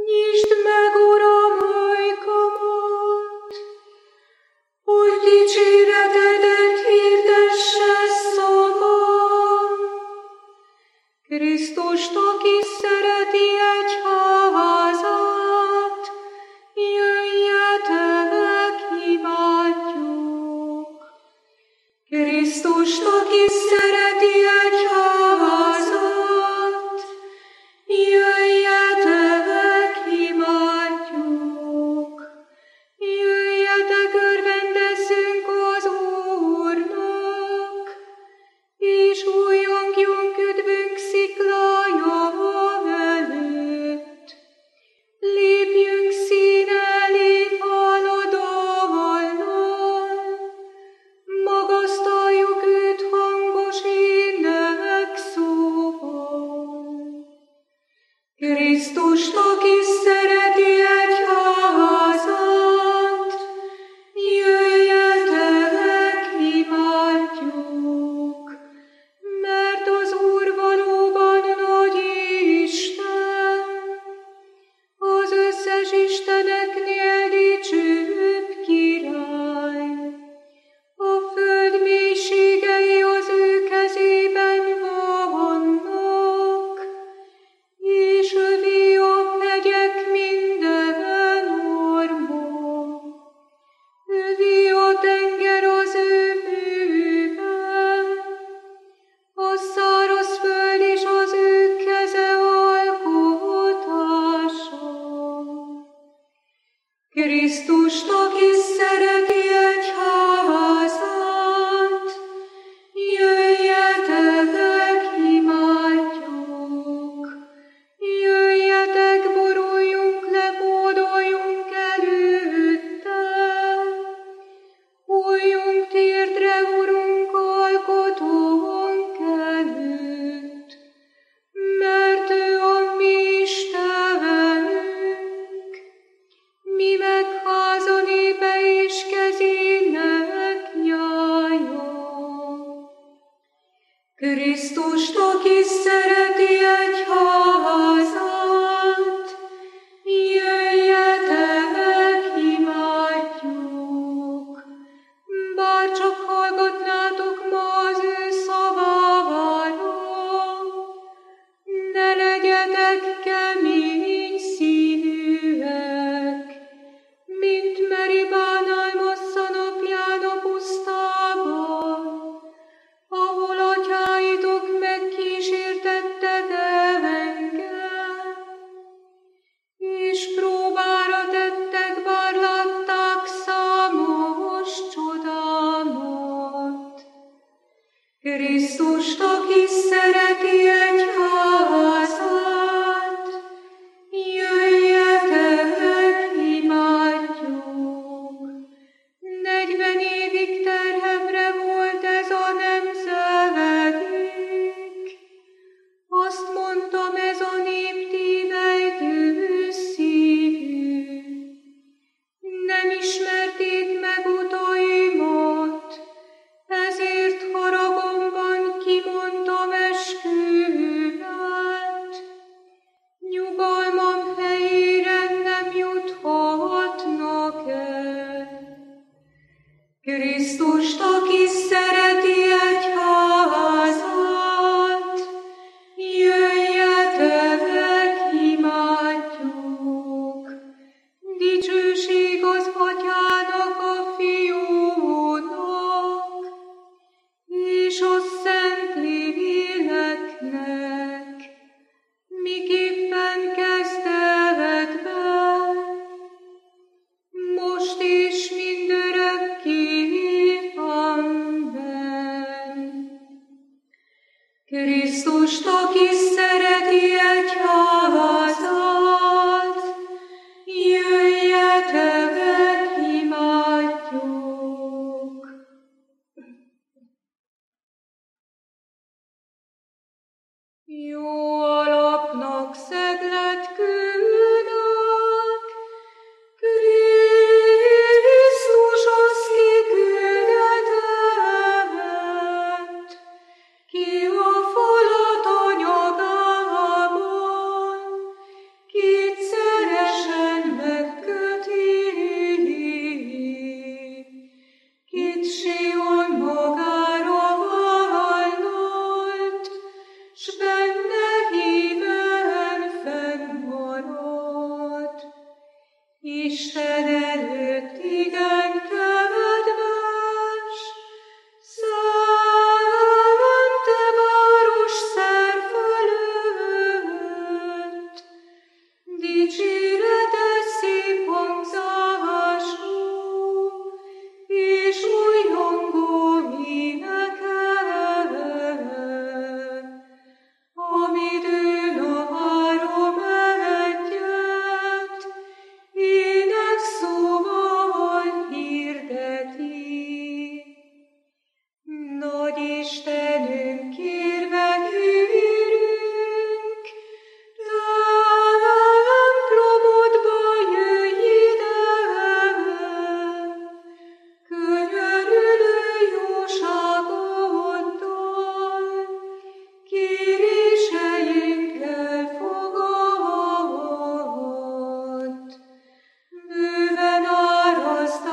Nyisd meg, Uram, ajkamat, hogy dicséretedet hirdesse szavam. Krisztust, aki szereti egyházát, jöjjetek, imádjuk. Krisztust, aki szereti egyházat, jöjjetek, imádjuk. Jöjjetek, örvendezzünk az Úrnak, és újjongjunk üdvünk sziklája előtt. Lépjünk szín elé háladóval, magasztaljuk őt hangos énekszóval. Krisztust, aki szereti egyházat, jöjjetek, imádjuk, mert az Úr valóban nagy Isten, az összes isteneknél dicsőbb király. A föld mélységei az ő kezében vannak, és övé a hegyek minden orma. Övé a tenger az ő műve, a száraz föld és az ő keze alkotása. Krisztust, aki szereti egyházat, jöjjetek, imádjuk. Jöjjetek, boruljunk le, hódoljunk előtte. Hulljunk térdre, Urunk, alkotónk előtt, mert ő a mi Istenünk, mi meg háza népe és kezének nyája. Krisztust, aki szereti egyházat, jöjjetek, imádjuk. Bár csak hallgatnátok ma az ő szavára, ne legyetek kemény szívűek, mint Meribánál Massza napján a pusztában, ahol atyáitok megkísértettek engem, és próbára tettek, bár látták számos csodámat. Krisztust, aki szereti egyházat, jöjjetek, imádjuk. 40 évig terhemre volt ez a nemzedék, azt mondtam, ez a nép tévejtő szívű. Nem ismerték meg utaimat, ezért haragomban kimondtam esküvet. Nyugalmam helyére nem juthatnak el. Krisztust, aki szereti egyházat, jöjjetek, imádjuk. Dicsőség az Atyának, a Fiúnak, és a Szentléleknek, miképpen kezdetben, most és mindörökké. Amen. Krisztust, aki szereti egyházat, jöjjetek, imádjuk. Jó alapnak szeglet küldök, Krisztus az kiküldetett, ki a falat anyagába Isten előtt igen kedves, szent város szer fölött, dicséretes szép hangzású, és újongó énekel, amidőn a három egyet énekszóval hirdeti. Nagy Istenünk, kérve kérünk, templomodba jöjj ide, könyörülő jóságoddal, kéréseinkkel fogadd. Bőven áraszt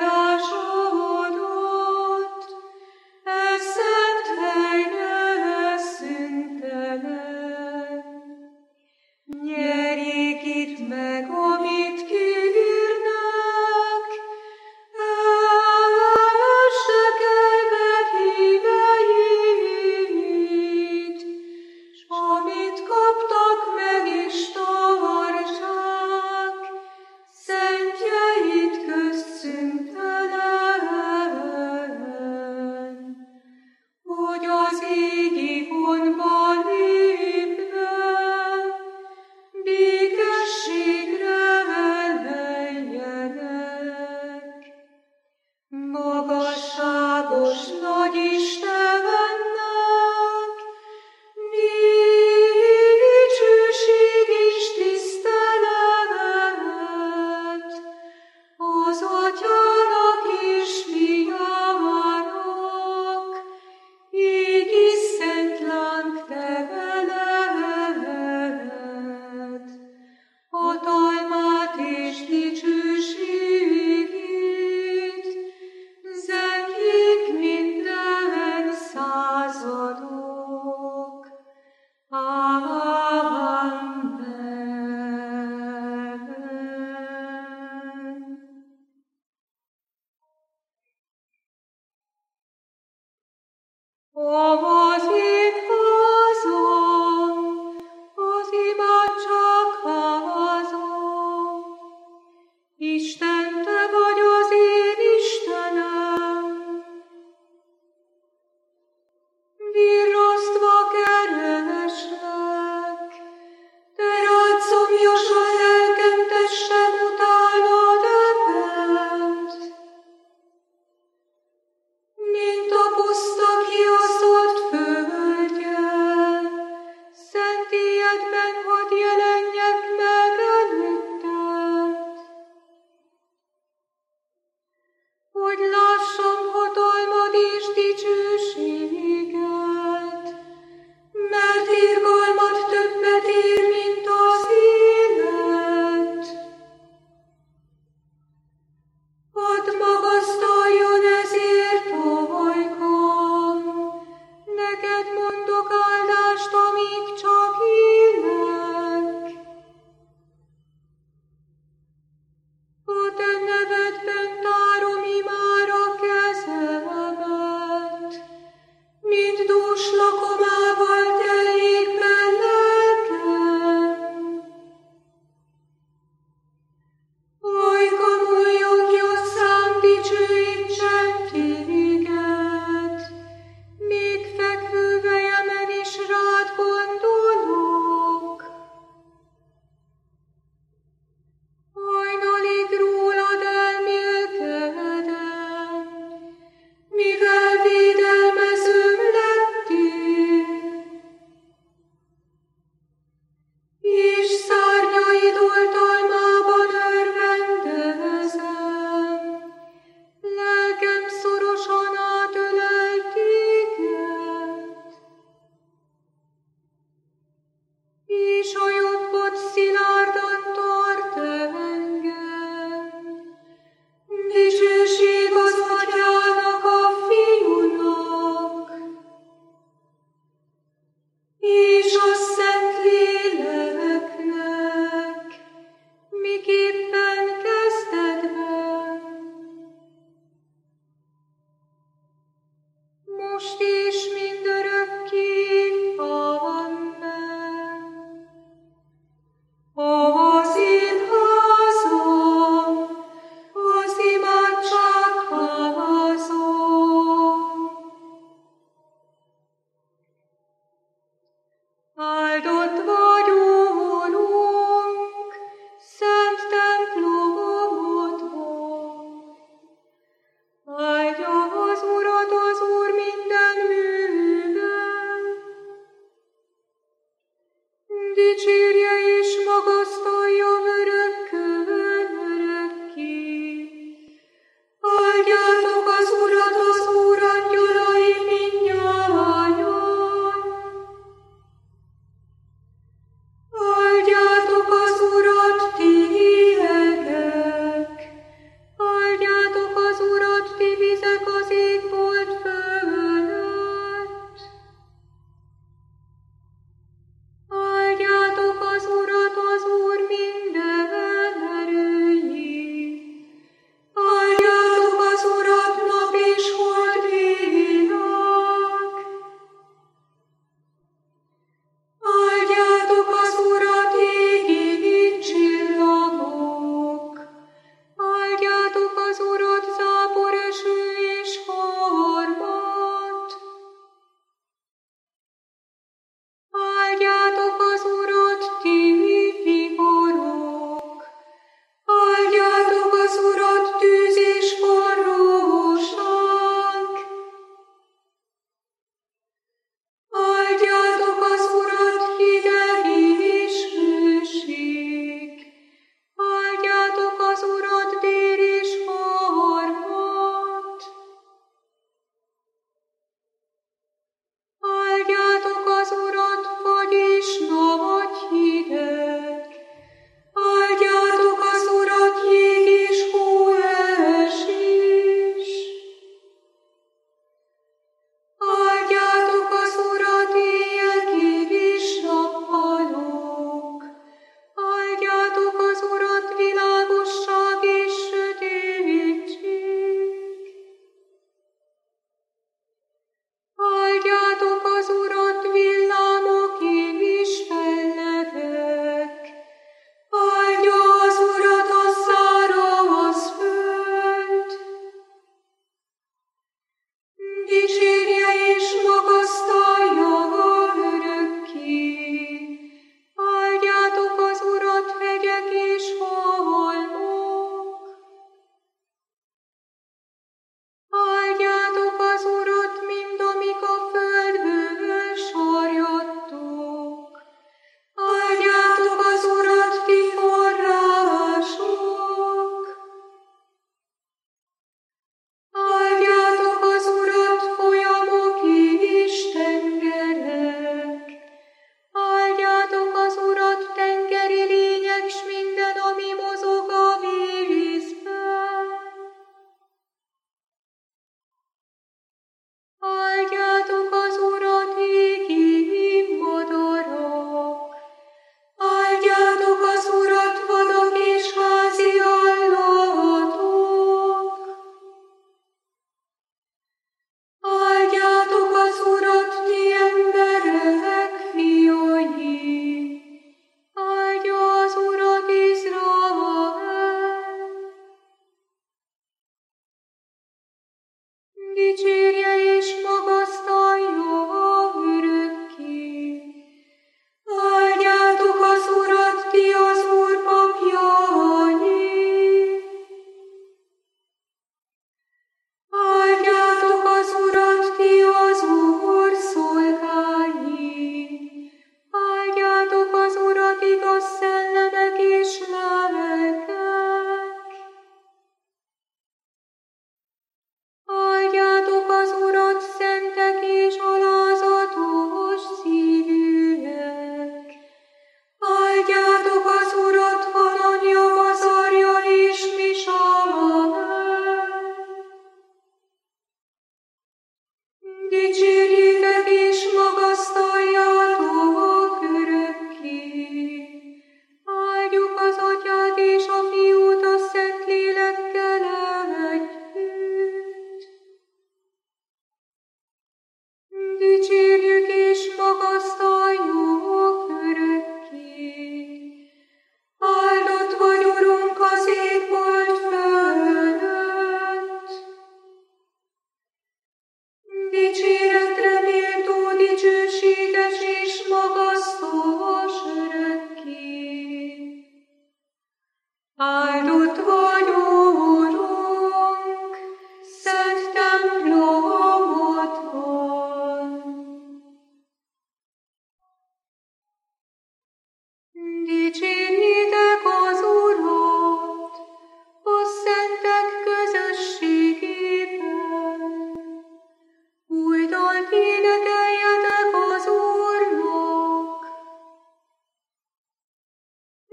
áldásodat, e szent hely ne szüntelen. Nyerjék itt meg, amit kérnek, elestek el meghíveit, s amit kaptak meg is tartsák, szentjeit közt szüntelen, hogy az égi honba lépve békességre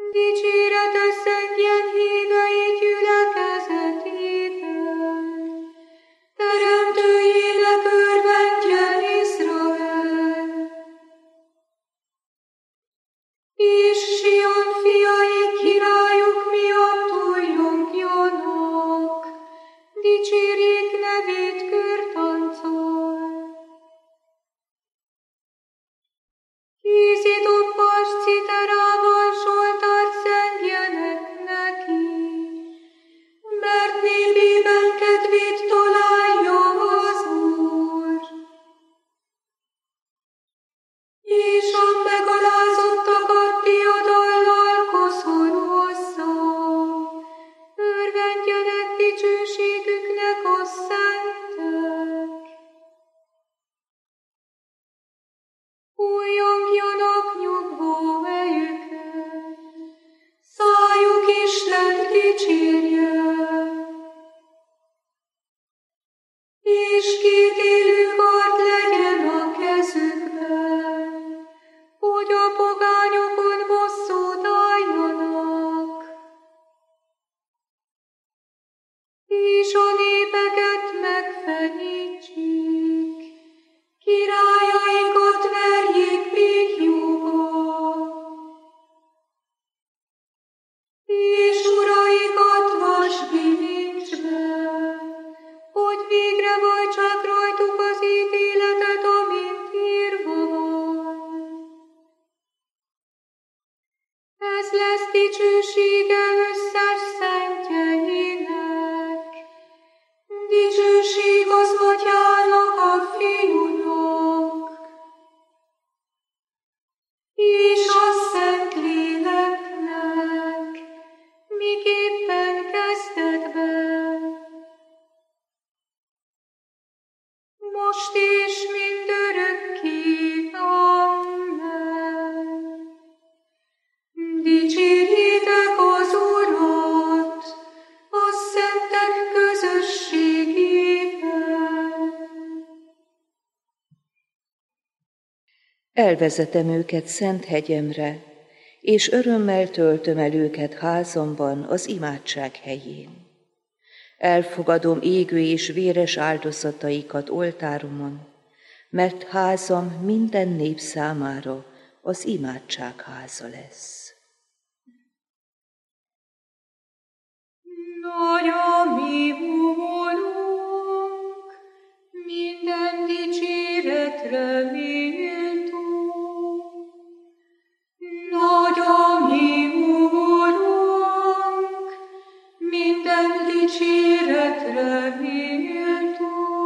Dicséretes szentjen hívei gyülekezetében, teremtőjének örvendjen Izrael. És Sion fiai királyuk miatt újjongjanak, dicsérjék nevét körtánccal. Kézidobbas citerával Zsoltárt zengjenek neki, mert népében kedvét találja az Úr. És a megalázottakat diadallal koszorúzza, örvendjenek dicsőségüknek a szentek. Újjongjanak nyugvó helyüken, szájuk Istent dicsérje. És kétélű kard legyen a kezükben, hogy a pogányokon bosszút álljanak. És a népeket megfenyítsék, királyaikat verjék béklyóba, és uraikat vasbilincsbe, hogy végre váltsák rajtuk az ítéletet, amint írva van. Ez lesz dicsősége összes szentjeinek, dicsőség az Atyának, a Fiúnak, és a Szentléleknek, miképpen kezdetben, most és mindörökké. Amen. Dicsérjétek az Urat a szentek közösségében. Elvezetem őket szent hegyemre, és örömmel töltöm el őket házamban az imádság helyén. Elfogadom égő és véres áldozataikat oltáromon, mert házam minden nép számára az imádság háza lesz. Nagy a mi Úrunk, minden dicséretre méltó. Nagy a mi Úrunk, minden dicséretre méltó.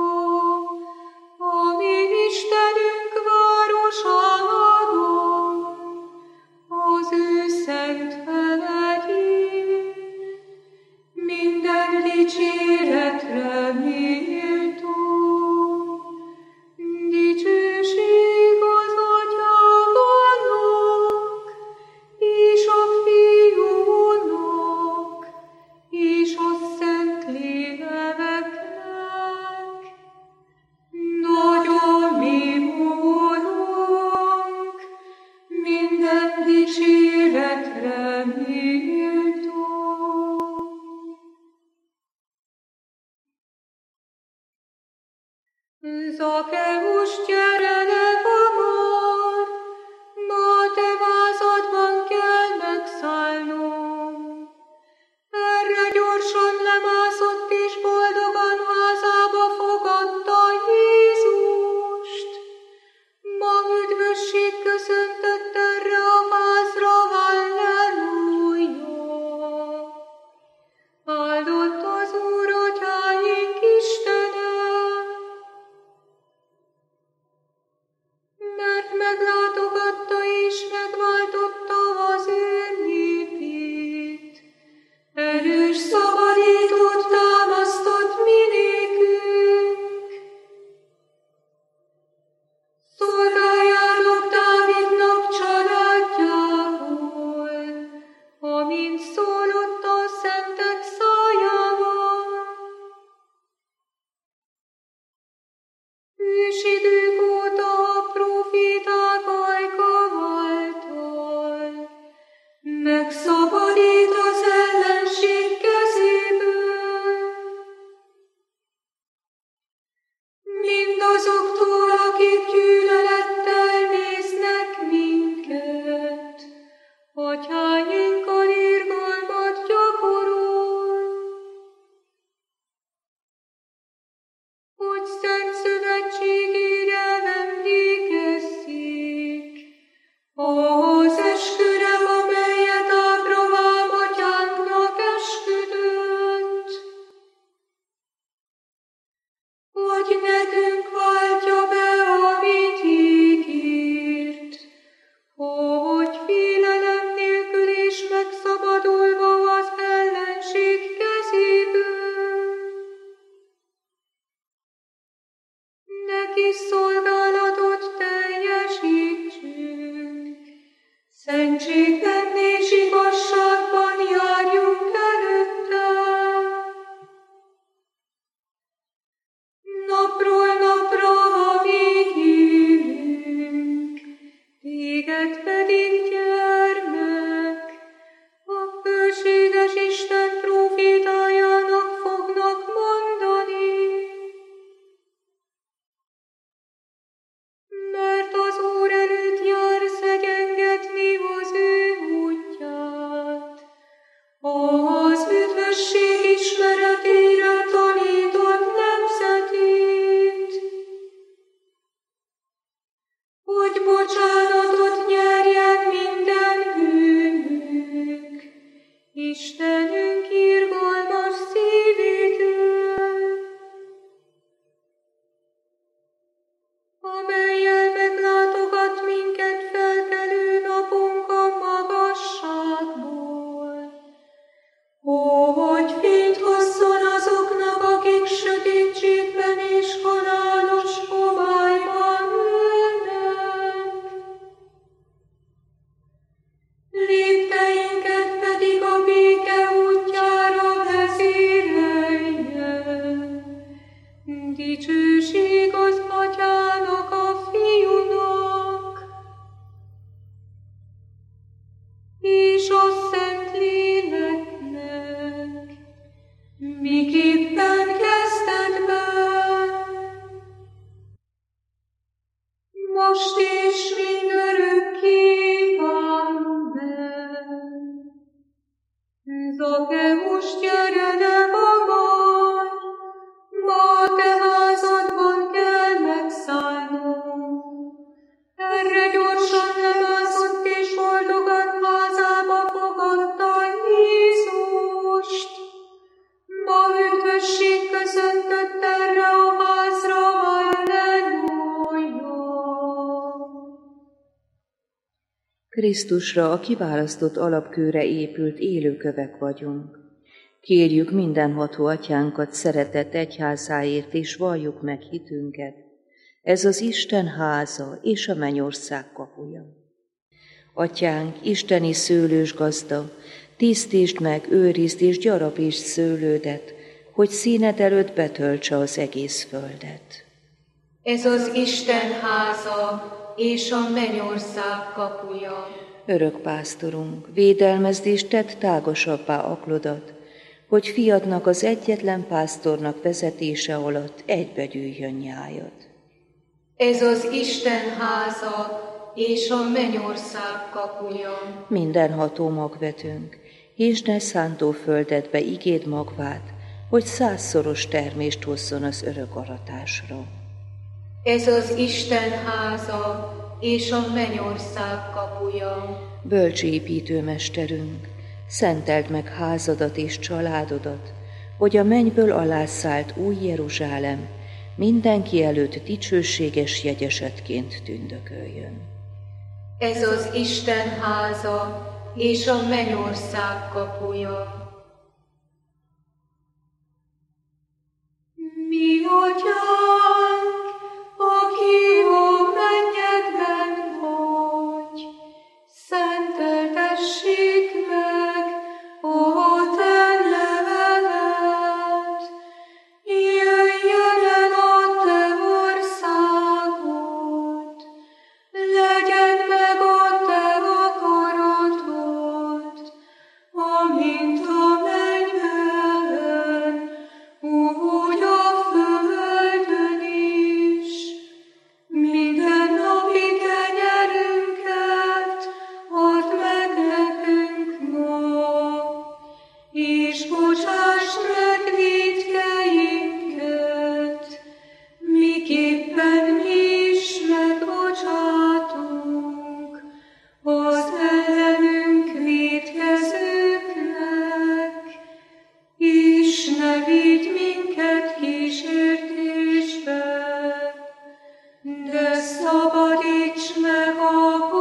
A mi Istenünk városában, az ő szent hegyén, minden dicséretre méltó. Dicsőség az Atyának, és a Fiúnak, és a Szentléleknek. Nagy a mi Úrunk, minden dicséretre méltó. Zakkeus, gyere ne hamar, ma te vázadban kell megszállnom. Erre gyorsan lemászott és boldogan házába fogadta Jézust. Ma üdvösség köszöntött erre a házra, halleluja! Áldott az Úr, Atyáink Istene, mert meglátogatta és megváltotta az ő népét. Erős szabadítót támasztott minékünk. Szolgáljátok Dávidnak családjából, amint szólott a szentek szájával. Ősidők óta a proféták ajka által megszólalt Istenünk irgalmas szívűtől, amellyel meglátogat minket felkelő napunk a magasságból. Ó, hogy fényt hozzon azoknak, akik sötétségben és halálos homályban ülnek. Lépteinket pedig a béke útjára vezérelje. Dicsőség az Atyának, a Fiúnak és a Szentléleknek, miképpen kezdetben, most és mindörökké. Amen. Zakkeus, gyere le magad, ma a te házadban kell megszállnunk. Erre gyorsan lemászott és boldogan házába fogadta Jézust. Ma üdvösség köszöntött erre a házra, halleluja. Krisztusra, a kiválasztott alapkőre épült élőkövek vagyunk. Kérjük mindenható Atyánkat szeretett egyházáért, és valljuk meg hitünket. Ez az Isten háza és a mennyország kapuja. Atyánk, isteni szőlős gazda, tisztítsd meg, őrizd és gyarapítsd szőlődet, hogy színed előtt betöltse az egész földet. Ez az Isten háza és a mennyország kapuja. Örök pásztorunk, védelmezd és tedd tágasabbá aklodat, hogy fiadnak, az egyetlen pásztornak vezetése alatt egybegyűjjön nyájad. Ez az Isten háza és a mennyország kapuja. Mindenható magvetőnk, és ne szántó földedbe igéd magvát, hogy 100-szoros termést hozzon az örök aratásra. Ez az Isten háza és a mennyország kapuja. Bölcs építőmesterünk, szenteld meg házadat és családodat, hogy a mennyből alászállt új Jeruzsálem mindenki előtt dicsőséges jegyesetként tündököljön. Ez az Isten háza és a mennyország kapuja. Mi Atyánk, aki a mennyekben vagy, szenteltessék meg a te nevedet, jöjjön el a te országod, legyen meg a te akaratod, amint a mennyben, úgy a földön is. Mindennapi kenyerünket add meg nekünk ma, és bocsásd meg vétkeinket, miképpen mi is megbocsátunk az ellenünk vétkezőknek, és ne vigy minket kísértésbe, de szabadíts meg a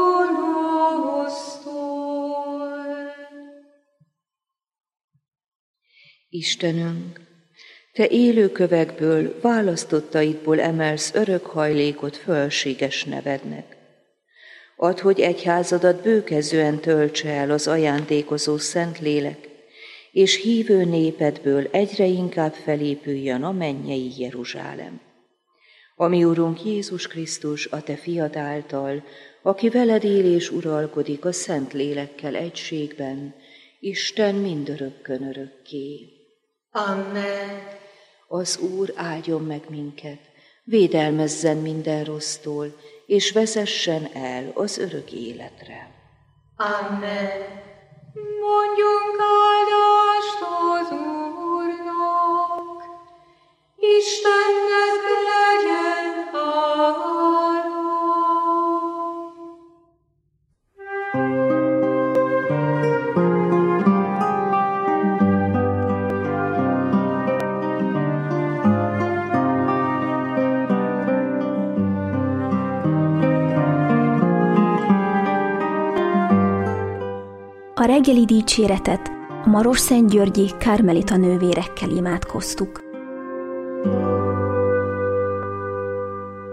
gonosztól. Istenünk, te élőkövekből, választottaidból emelsz örök hajlékot fölséges nevednek. Add, hogy egyházadat bőkezően töltse el az ajándékozó Szentlélek, és hívő népedből egyre inkább felépüljön a mennyei Jeruzsálem. Ami Urunk Jézus Krisztus, a te fiad által, aki veled él és uralkodik a Szentlélekkel egységben, Isten mindörökkön örökké. Amen. Az Úr áldjon meg minket, védelmezzen minden rossztól, és vezessen el az örök életre. Amen. Mondjunk áldást az Úrnak, Istennek legyen hála. A reggeli dicséretet a Marosszentgyörgyi Kármelita nővérekkel imádkoztuk.